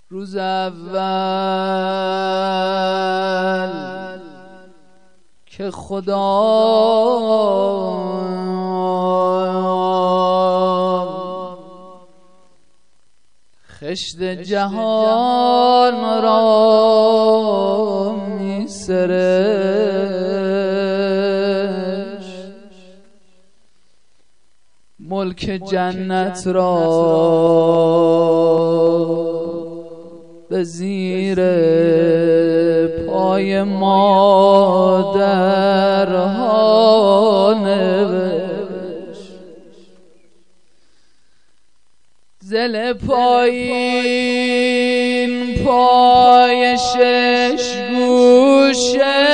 روز اول که خدا خشت جهان را می سرشت، ملک جنت را به زیر پای مادرها نوشت. زل پایین پای شش گوشه،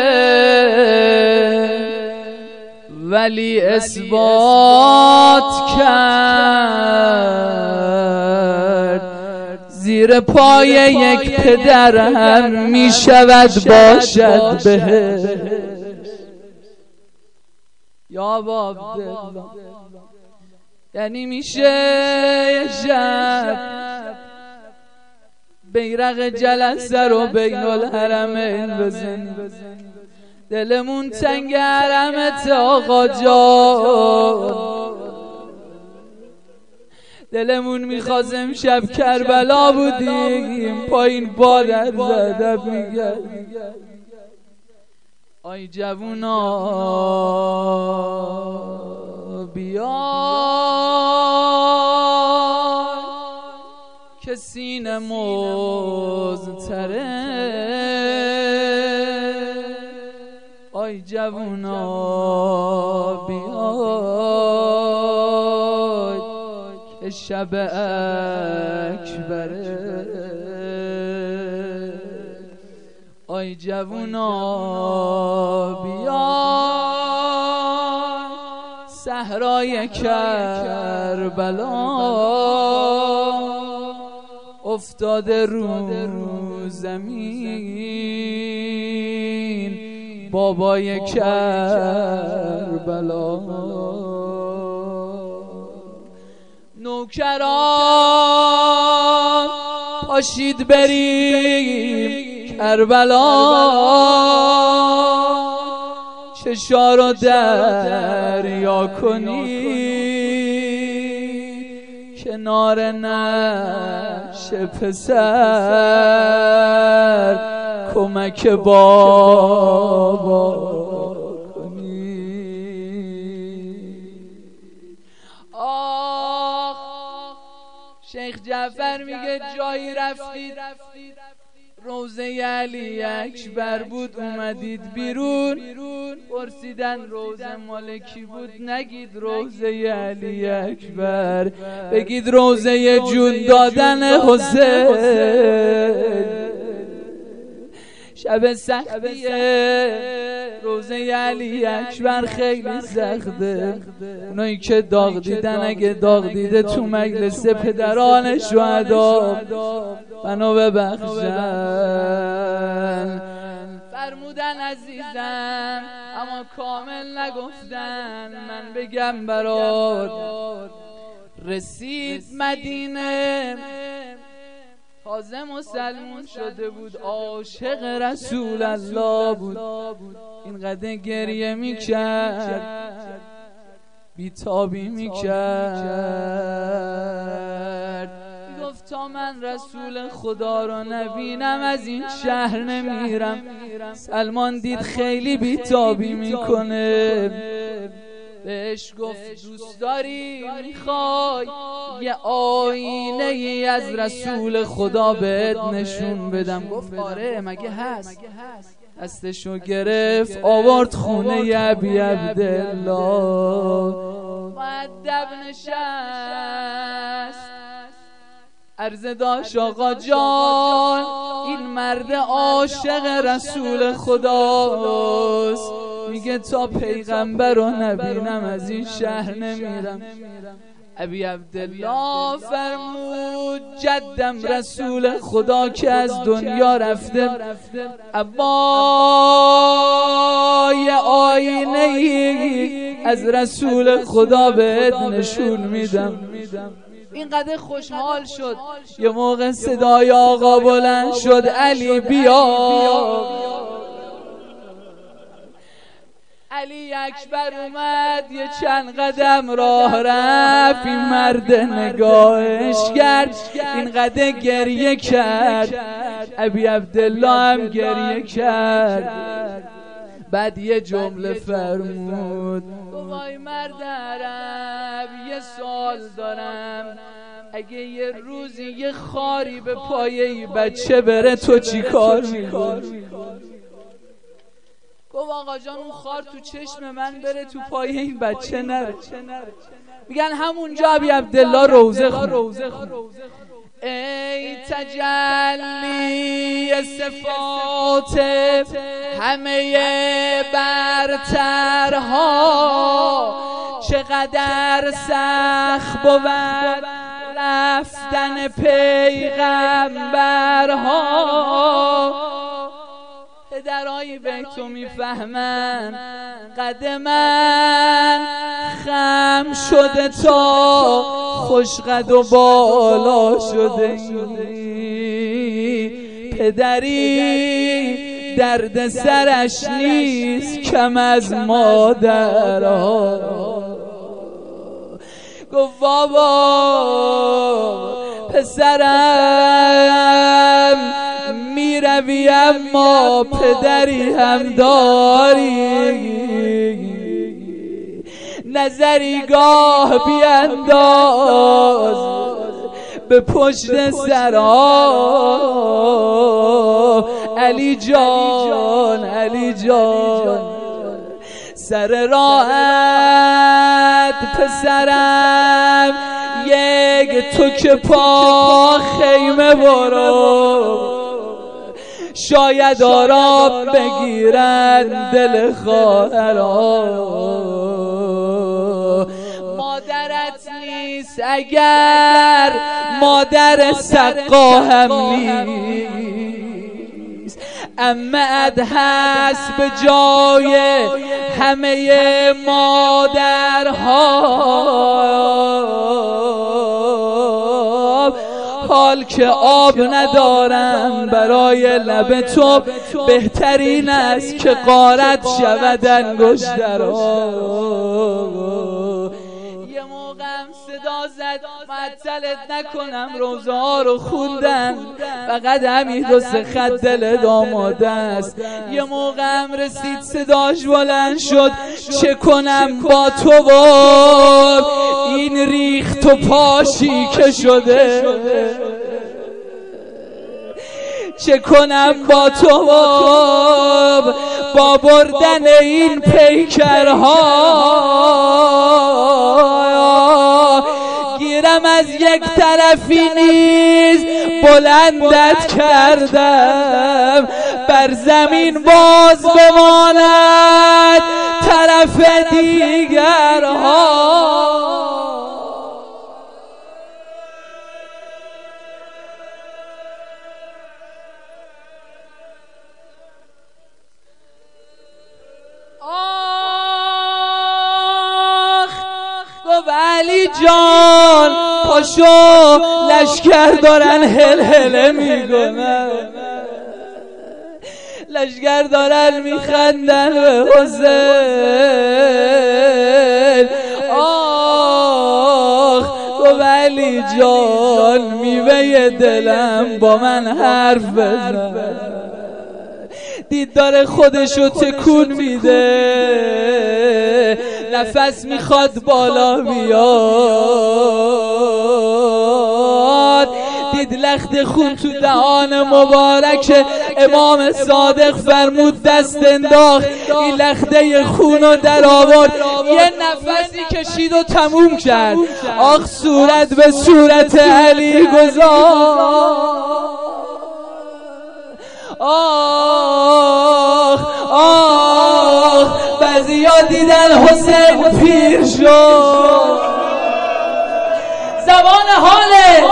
ولی اثبات کرد زیر پای یک پدر هم می شود باشد بهشت. یا باب یعنی میشه یه شب بیرق جلسه رو بین الحرمین بزنی، دلمون تنگ حرمت آقا جان، دلمون میخواست امشب کربلا بودیم، پایین بادر زدب میگه آی جوونا بیا که سینه مزتره، آی جوونا بیای که شب اکبره، آی جوونا بیای صحرای کربلا افتاده رو زمین بابای کربلا. نوکران پاشید بریم کربلا، چشا رو دریا کنی کنار نعش پسر کمک بابا کنی. آخ شیخ جعفر میگه جایی رفتید روزه علی اکبر بود، اومدید بیرون پرسیدن روزه مال کی بود، نگید روزه علی اکبر، بگید روزه جون دادن حسین. شب سختیه روزه علی اکبر خیلی سخته، اونایی که داغ دیدن اگه داغ دیده تو مجلس پدران شهدا منو ببخشن. فرمودن عزیزم اما کامل نگفتن، من بگم برات رسید مدینه، تازه مسلمون شده بود، عاشق رسول الله بود، اینقدر گریه میکرد بیتابی میکرد، گفت تا من رسول خدا رو نبینم از این شهر نمیرم. سلمان دید خیلی بیتابی میکنه، بهش گفت دوست داری میخوای یه آینه ای از رسول خدا بهت نشون بدم؟ گفت آره مگه هست. دستشو گرفت آورد خونه ابی عبدالله، مؤدب نشست عرض داشت آقا جان این مرد عاشق رسول خداست، میگه تا پیغمبر رو نبینم از این شهر نمیرم. ابی عبدالله فرمود جدم رسول خدا که از دنیا رفته، ابا یه آینه ای از رسول خدا بهت نشون میدم. اینقدر خوشحال شد. یه موقع صدای آقا بلند شد علی بیا. علی اکبر اومد یه چند قدم راه رفت، این مرد نگاهش کرد، اینقدر گریه کرد. ابی عبدالله هم گریه کرد. بعد یه جمله فرمود، وای مرد عرب یه سوال دارم، اگه یه روزی یه خاری به پایه ای بچه بره تو چی کار میکنی؟ گفت آقا جان اون خار تو چشم من بره تو پایه این بچه نره. میگن همونجا ابی عبدالله روزه خون. ای تجلی صفات همه برترها، چقدر سخت بود رفتن پیغمبرها. پدرای بیتو میفهمن قد من خم شده تا خوش قد و بالا شده. پدری درد سرش نیست کم از مادرها. گفت بابا پسرم میروی اما پدری هم داری، نظری گاه بینداز به پشت سرها. علی جان علی جان سر راحت پسرم یک تک پا خیمه برو، شاید آرام بگیرن دل خواهرها. مادرت نیست اگر مادر سقا هم نیست، عمه‌ات هست به جای همه مادرها. حال که آب ندارم برای لب تو، بهترین است که غارت شود انگشترها. یه موقعم صدا زد معطلت نکنم، روزه ها رو خوندن، فقط همین دو سه خط دل داماده است. یه موقعم رسید صداش بلند شد، چه کنم با تو و این ریخت و پاشی که شده، چه کنم با تو با بردن این پیکرها. گیرم از یک طرفی نیز بلندت کردم، بر زمین باز بماند طرف دیگرها. علی جان پاشو لشکر دارن هل میکنن، لشکر دارن میخندن به حسین. آخ گفت علی جان میوه دلم با من حرف بزن. دید داره خودشو تکون میده، نفس میخواد بالا بیاد. دید لخت خون تو دهان مبارک امام صادق، فرمود دست انداخت این لخته خونو در آورد، یه نفسی کشید و تموم کرد. آخ صورت به صورت علی گذاشت. آخ بعضی ها دیدن حسین پیر شد، زبان حاله.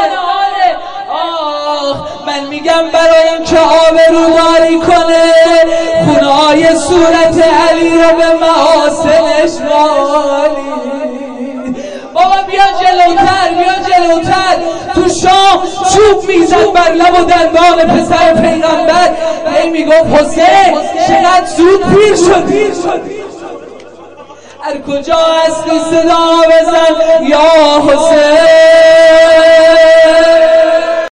آخ من میگم برای اینکه آبروداری کنه خونه‌های صورت علی رو به محاسنش مالی. بابا بیا جلوتر، بیا جلوتر. چوب میزد بر لب و دندان پسر پیغمبر، هی میگفت حسین چقدر زود پیر شدی، هر کجا هستی صدا بزن یا